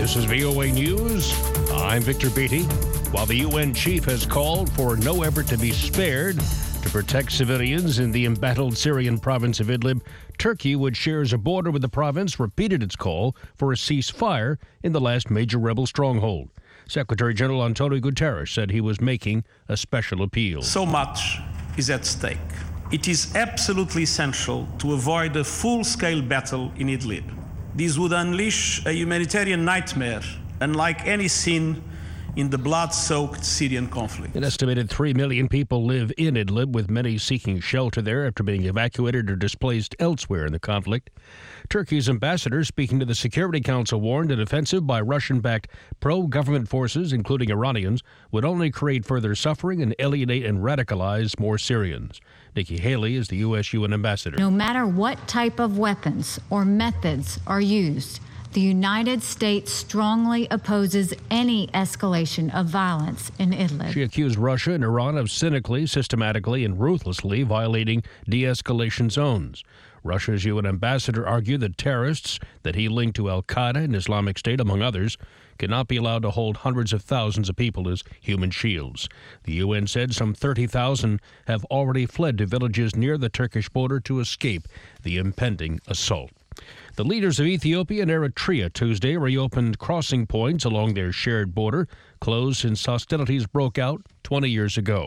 This is VOA News. I'm Victor Beatty. While the UN chief has called for no effort to be spared to protect civilians in the embattled Syrian province of Idlib, Turkey, which shares a border with the province, repeated its call for a ceasefire in the last major rebel stronghold. Secretary General Antonio Guterres said he was making a special appeal. So much is at stake. It is absolutely essential to avoid a full-scale battle in Idlib. This would unleash a humanitarian nightmare unlike any seen in the blood-soaked Syrian conflict. An estimated 3 million people live in Idlib, with many seeking shelter there after being evacuated or displaced elsewhere in the conflict. Turkey's ambassador, speaking to the Security Council, warned an offensive by Russian-backed pro-government forces, including Iranians, would only create further suffering and alienate and radicalize more Syrians. Nikki Haley is the U.S. UN ambassador. No matter what type of weapons or methods are used, the United States strongly opposes any escalation of violence in Idlib. She accused Russia and Iran of cynically, systematically, and ruthlessly violating de-escalation zones. Russia's UN ambassador argued that terrorists that he linked to al-Qaeda and Islamic State, among others, cannot be allowed to hold hundreds of thousands of people as human shields. The UN said some 30,000 have already fled to villages near the Turkish border to escape the impending assault. The leaders of Ethiopia and Eritrea Tuesday reopened crossing points along their shared border, closed since hostilities broke out 20 years ago.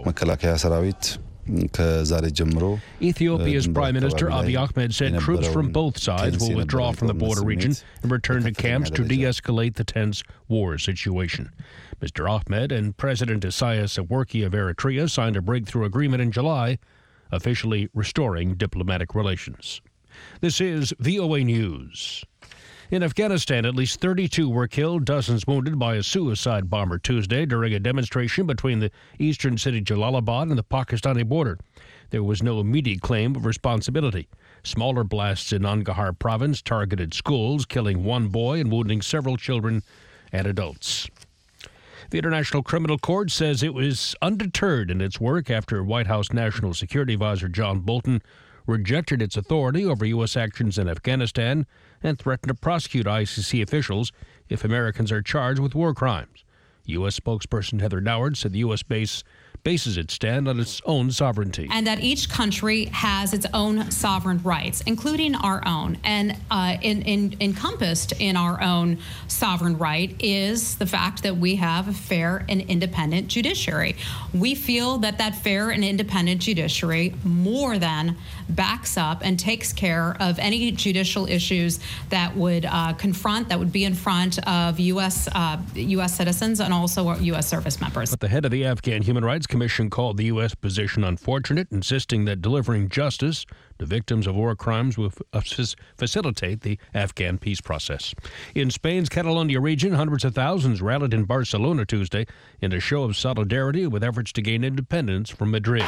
Ethiopia's Prime Minister Abiy Ahmed said troops from both sides will withdraw from the border region and return to camps to de-escalate the tense war situation. Mr. Ahmed and President Isaias Afwerki of Eritrea signed a breakthrough agreement in July, officially restoring diplomatic relations. This is VOA News. In Afghanistan, at least 32 were killed, dozens wounded by a suicide bomber Tuesday during a demonstration between the eastern city Jalalabad and the Pakistani border. There was no immediate claim of responsibility. Smaller blasts in Nangarhar province targeted schools, killing one boy and wounding several children and adults. The International Criminal Court says it was undeterred in its work after White House National Security Advisor John Bolton rejected its authority over U.S. actions in Afghanistan and threatened to prosecute ICC officials if Americans are charged with war crimes. U.S. spokesperson Heather Nauert said the U.S. bases its stand on its own sovereignty. And that each country has its own sovereign rights, including our own. And encompassed in our own sovereign right is the fact that we have a fair and independent judiciary. We feel that that fair and independent judiciary more than backs up and takes care of any judicial issues that would that would be in front of U.S. citizens and also U.S. service members. But the head of the Afghan Human Rights Commission called the U.S. position unfortunate, insisting that delivering justice to victims of war crimes will facilitate the Afghan peace process. In Spain's Catalonia region, hundreds of thousands rallied in Barcelona Tuesday in a show of solidarity with efforts to gain independence from Madrid.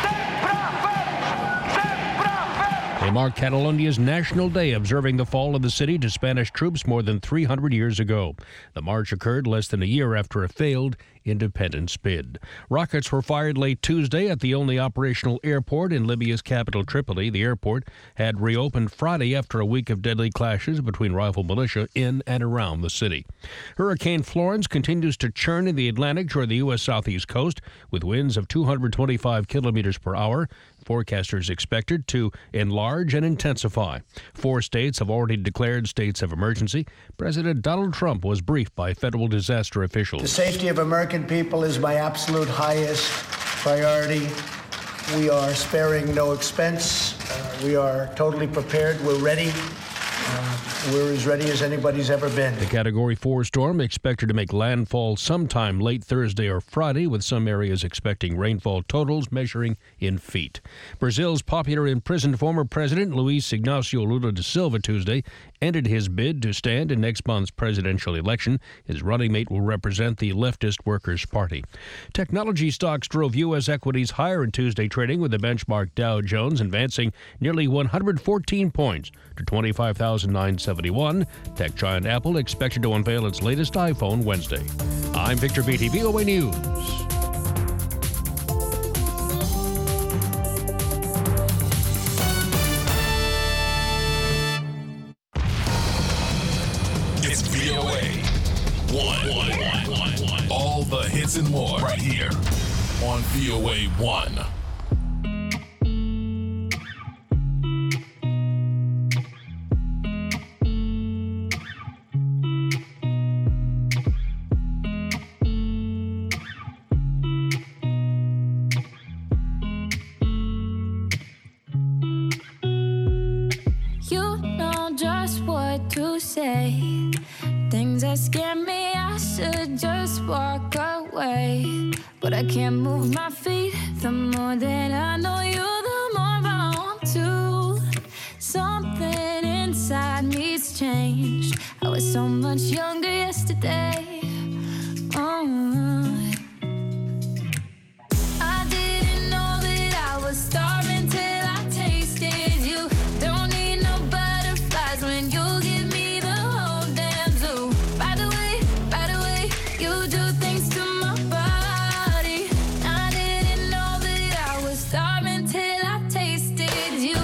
They marked Catalonia's National Day, observing the fall of the city to Spanish troops more than 300 years ago. The march occurred less than a year after a failed independence bid. Rockets were fired late Tuesday at the only operational airport in Libya's capital, Tripoli. The airport had reopened Friday after a week of deadly clashes between rival militia in and around the city. Hurricane Florence continues to churn in the Atlantic toward the U.S. southeast coast with winds of 225 kilometers per hour. Forecasters expected to enlarge and intensify. 4 states have already declared states of emergency. President Donald Trump was briefed by federal disaster officials. The safety of American people is my absolute highest priority. We are sparing no expense. We are totally prepared. We're ready. We're as ready as anybody's ever been. The Category 4 storm expected to make landfall sometime late Thursday or Friday, with some areas expecting rainfall totals measuring in feet. Brazil's popular imprisoned former president Luiz Inácio Lula da Silva Tuesday ended his bid to stand in next month's presidential election. His running mate will represent the leftist Workers' Party. Technology stocks drove U.S. equities higher in Tuesday trading, with the benchmark Dow Jones advancing nearly 114 points to 25,971. Tech giant Apple expected to unveil its latest iPhone Wednesday. I'm Victor Beatty, VOA News. It's VOA 1. All the hits and more right here on VOA 1. Things that scare me, I should just walk away. But I can't move my feet. The more that I know you, the more I want to. Something inside me's changed. I was so much younger yesterday. I didn't know that I was starving till I tasted you. Don't need no butterflies when you give me the whole damn zoo. By the way, you do things to my body. I didn't know that I was starving till I tasted you.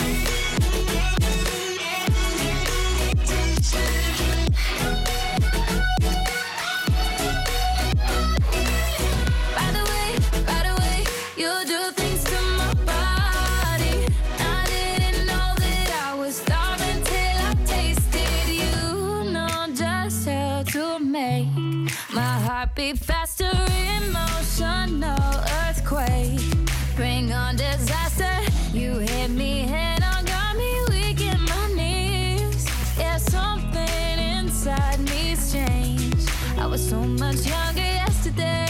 By the way, you do things to my body. I didn't know that I was starving till I tasted you. Know just how to make my heart beat faster. Emotional earthquake. Bring on disaster. You hit me head on, got me weak in my knees. Yeah, something inside me's changed. I was so much younger yesterday.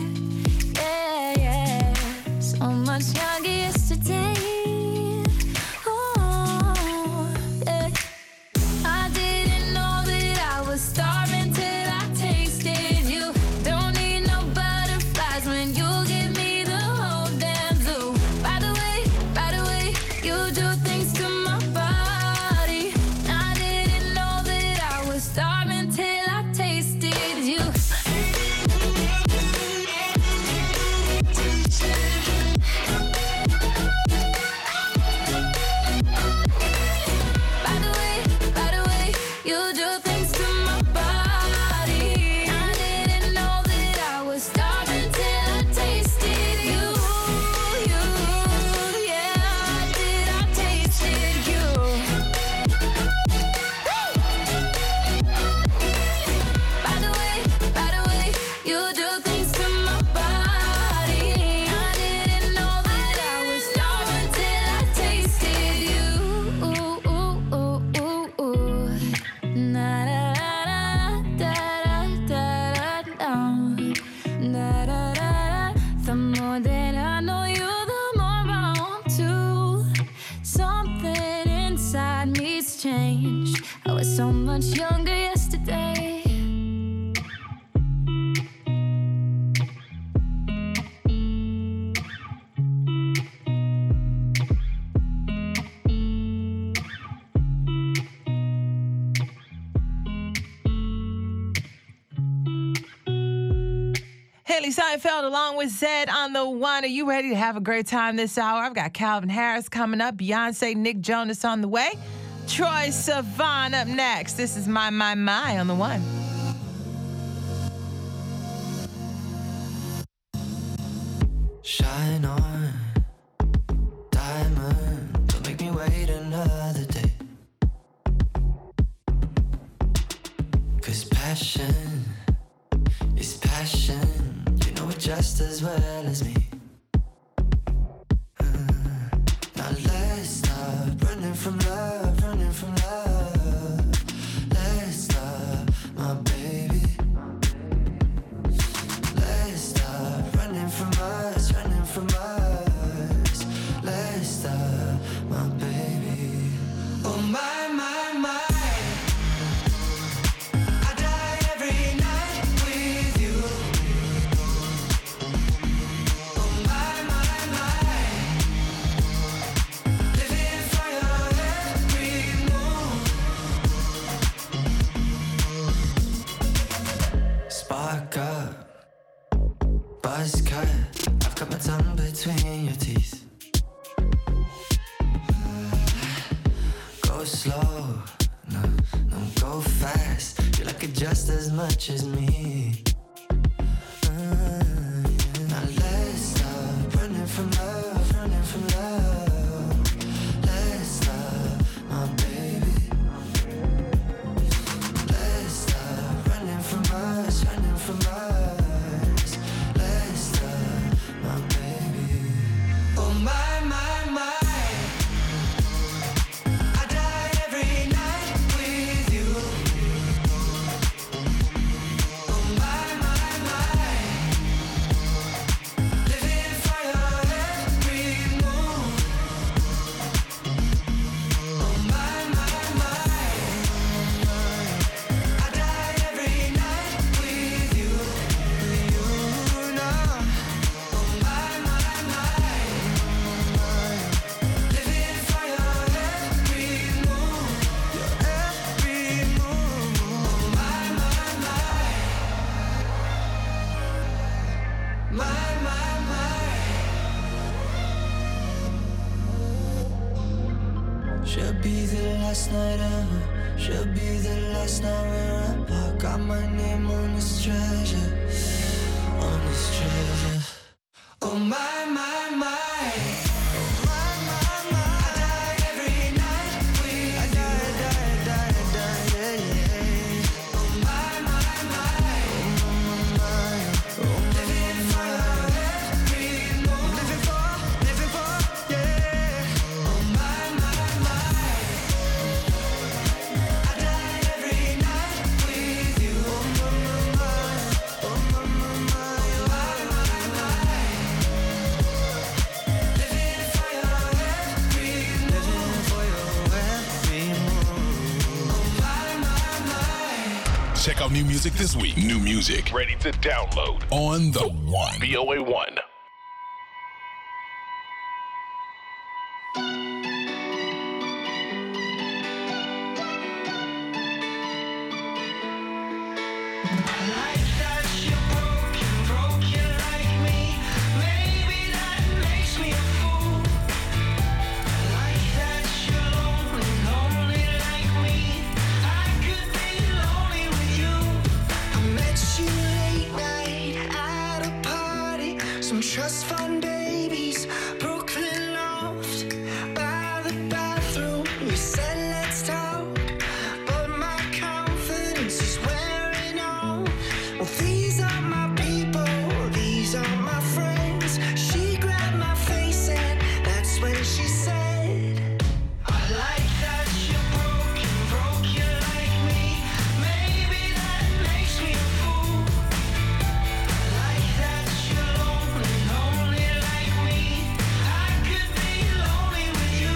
Yeah, so much younger yesterday. Oh, yeah. I didn't know that I was starving till I tasted you. Don't need no butterflies when you give me the whole damn zoo. By the way, you do things to my body. I didn't know that I was starving till I tasted you. By the way, you do things to my body. I didn't know that I was starving till I tasted you. Yeah, I tasted you. By the way, you do things to my body. I didn't know that I was starving till I tasted you. Na da da da da da. The more that I know you, the more I want to. Something inside me's changed. I was so much younger yesterday. Haley Seinfeld along with Zed on the one. Are you ready to have a great time this hour? I've got Calvin Harris coming up, Beyonce, Nick Jonas on the way, Troye Sivan up next. This is My on the one. Shine on, diamond, don't make me wait another day. 'Cause passion is passion, you know it just as well as me. Now let's stop running from love, let's stop, my baby. Let's stop running from us, let's stop, my baby. Oh my, my, my. I die every night with you. just as much as me. Now let's stop running from love, running from love. Let's stop, my baby. Let's stop running from us, running from us. Let's stop, my baby. Oh my, my, my. I die every night with you. Oh my, my, my. Living for your every move. Oh my, my, my. I die every night with you now. Oh my, my, my. Living for your every move, your every move. Oh my, my, my. My, my, my. Should be the last night ever. Should be the last night we're apart. Got my name on this treasure, on this treasure. Oh my, my, my. My, my, my. I die every night with you. I die, yeah, yeah. Oh my, my, my. Living for your every move. Living for, yeah. Oh my, my, my. I die every night with you. Oh my, my, oh my, my, my. Living for your every move. Living for your every move. Oh my, my, my. Check out new music this week. New music ready to download on the One. VOA One. Like that you're broken like me. Maybe that makes me a fool. Like that you're lonely like me. I could be lonely with you. I met you late night at a party. Some trust fund babies, Brooklyn loft. By the bathroom, you said let's talk. But my confidence is wearing off. Well, these are my people, these are my friends. She grabbed my face and that's when she said, I like that you're broken like me. Maybe that makes me a fool. I like that you're lonely like me. I could be lonely with you.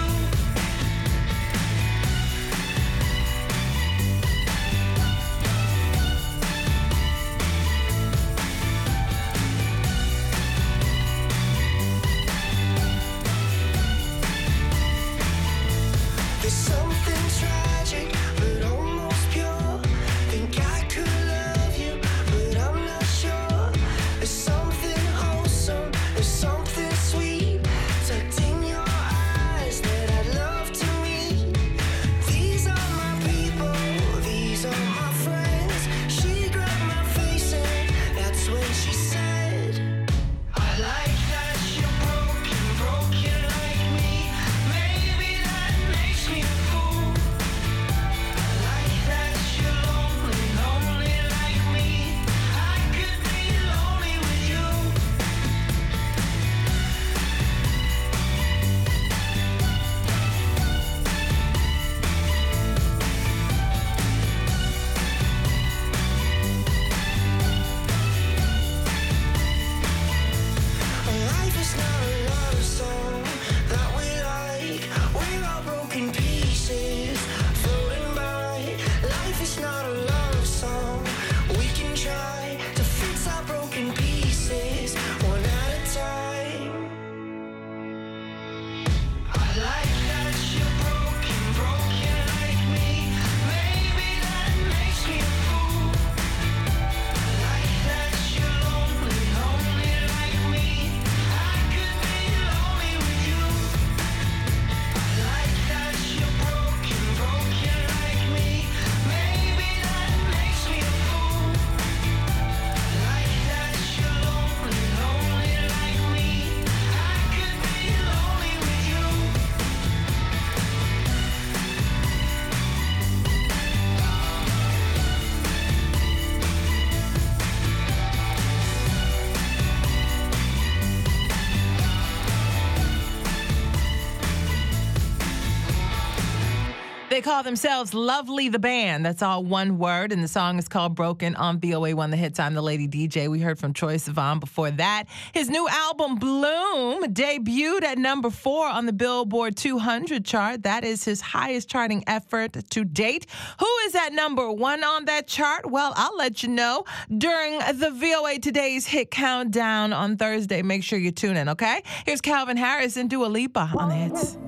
They call themselves Lovely the Band. That's all one word, and the song is called Broken on VOA1 The Hits. I'm the Lady DJ. We heard from Troye Sivan before that. His new album, Bloom, debuted at number 4 on the Billboard 200 chart. That is his highest charting effort to date. Who is at number 1 on that chart? Well, I'll let you know during the VOA Today's Hit Countdown on Thursday. Make sure you tune in, okay? Here's Calvin Harris and Dua Lipa on the hits.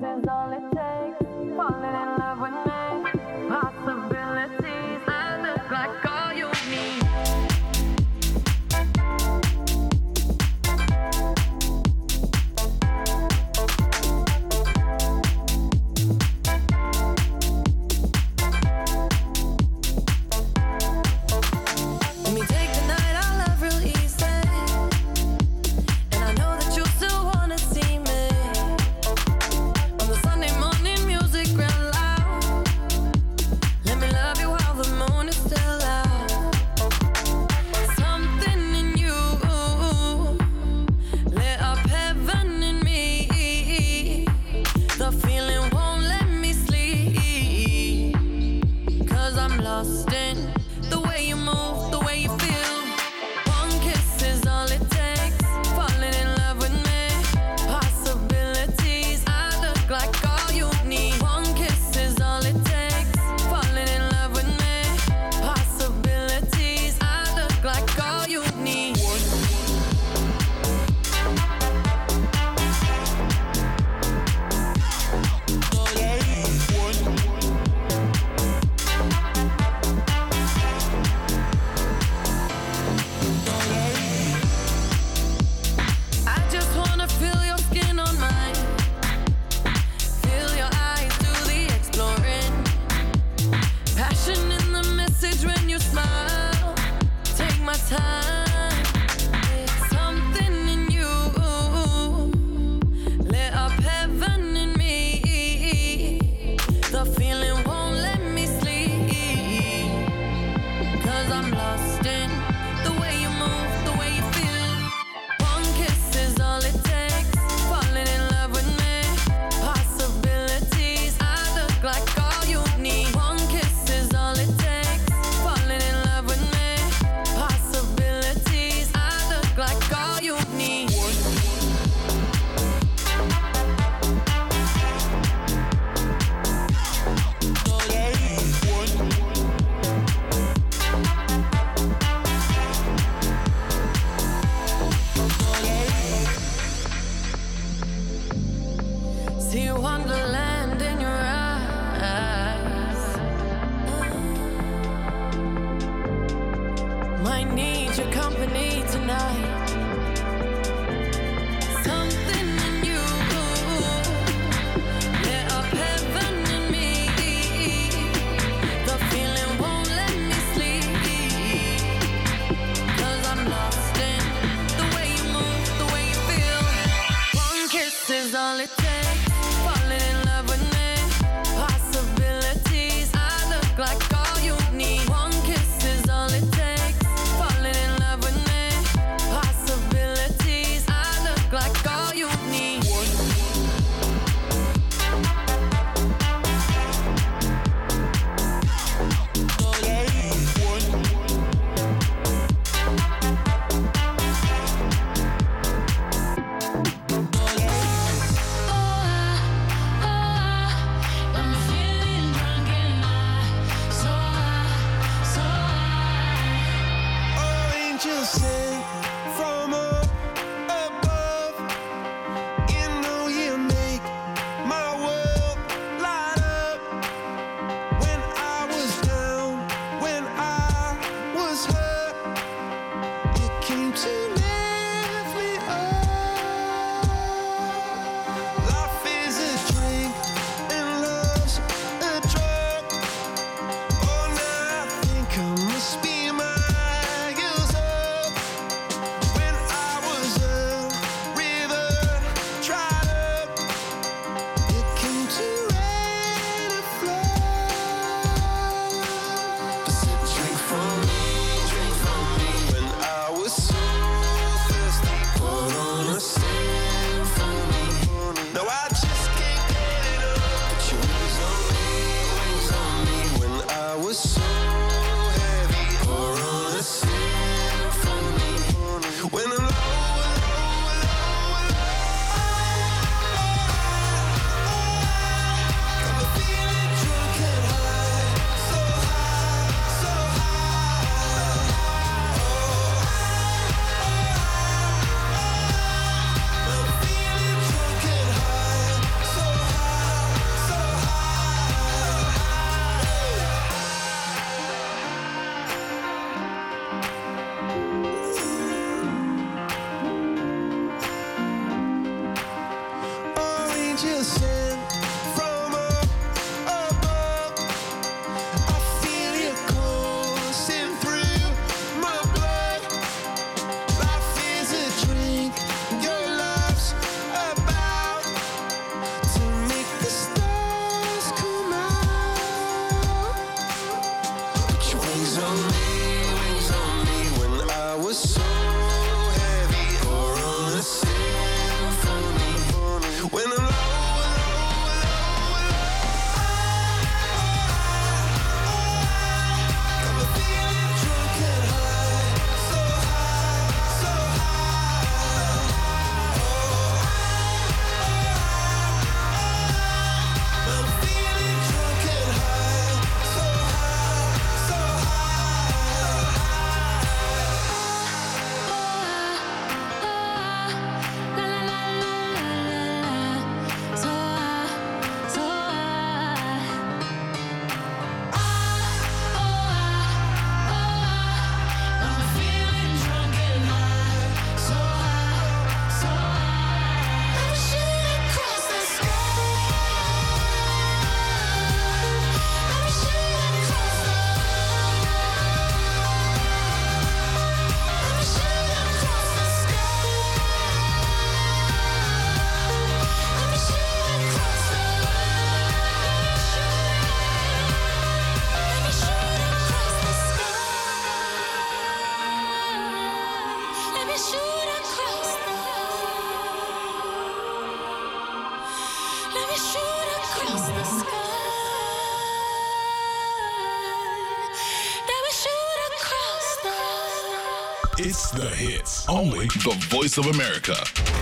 It's the hits. Only the Voice of America.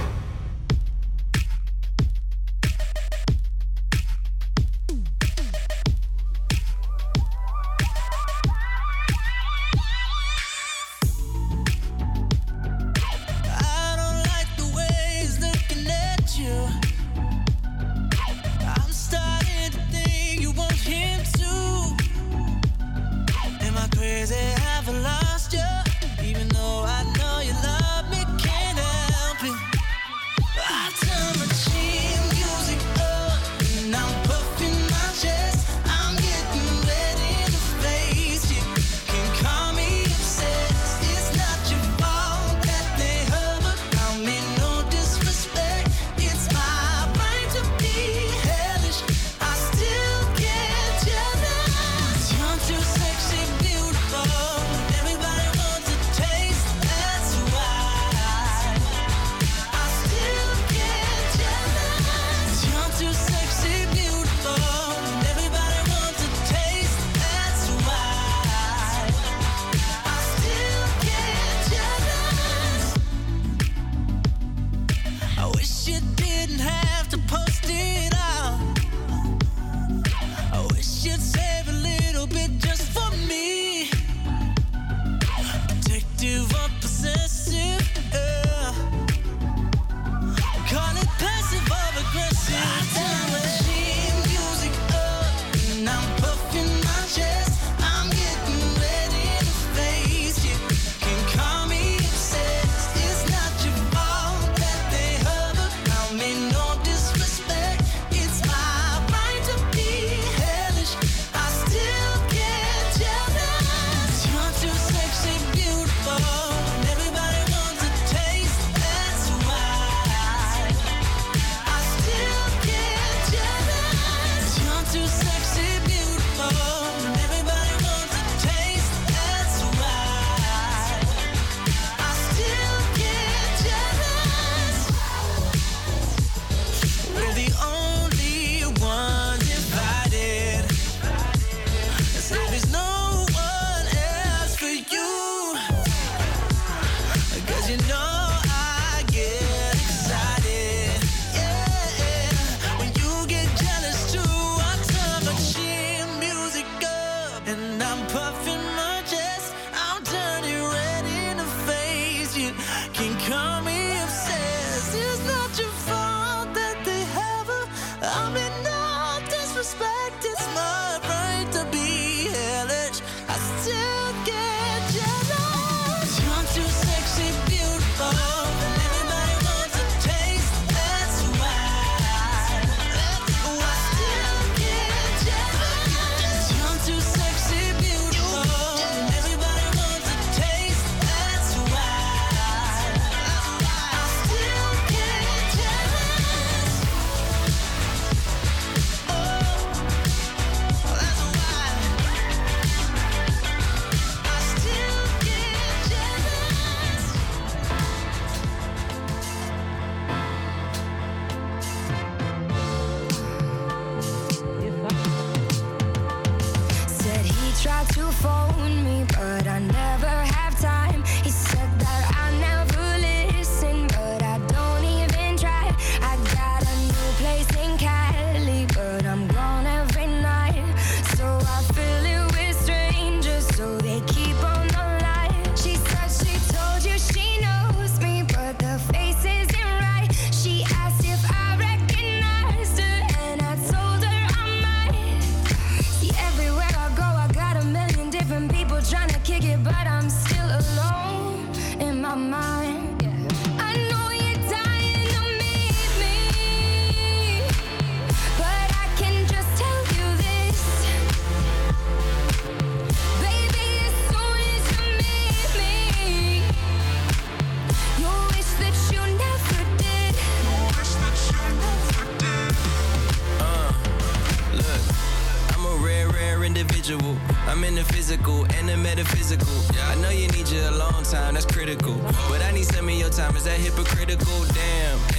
I'm in the physical and the metaphysical. I know you need you a long time, that's critical. But I need some of your time, is that hypocritical? Damn.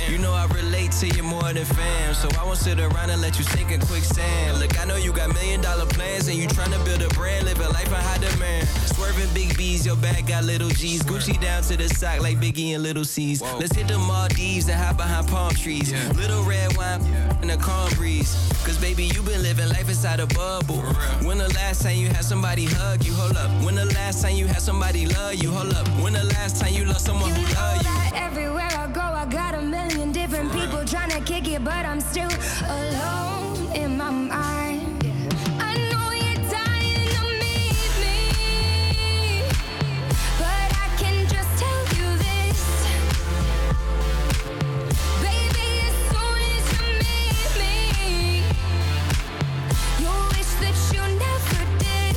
You know I relate to you more than fam, so I won't sit around and let you sink in quicksand. Look, I know you got $1 million plans and you tryna build a brand, live a life in high demand. Swerving big B's, your bag got little G's. Gucci down to the sock like Biggie and Little C's. Let's hit the Maldives and hide behind palm trees. Little red wine in a calm breeze. Cause baby, you been living life inside a bubble. When the last time you had somebody hug you? Hold up. When the last time you had somebody love you? Hold up. When the last time you loved someone who loved you? Everywhere I go, I got a million different people trying to kick it, but I'm still alone in my mind. I know you're dying to meet me, but I can just tell you this, baby, as soon as you meet me, you'll wish that you never did.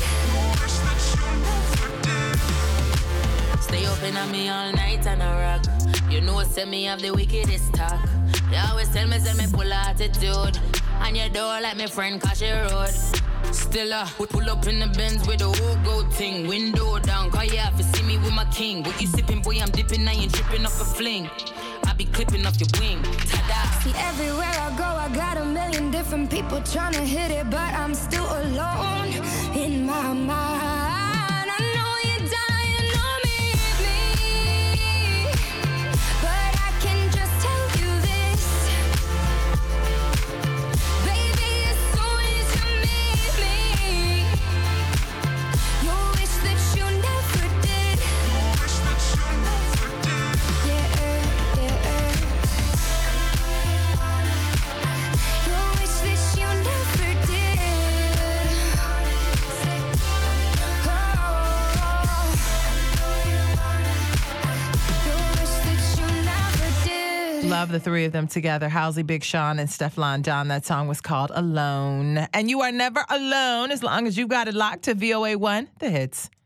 Stay open on me all night and I rock. You know, send me have the wickedest talk. You always tell me, send me full attitude. And you don't like me friend, cause she road. Still, pull up in the Benz with the whole gold thing. Window down, cause you have to see me with my king. What you sipping, boy, I'm dipping, I ain't tripping off a fling. I be clipping off your wing. Ta-da. See, everywhere I go, I got a million different people trying to hit it, but I'm still alone in my mind. Love the three of them together, Halsey, Big Sean, and Stefflon Don. That song was called Alone. And you are never alone as long as you got it locked to VOA1, The Hits.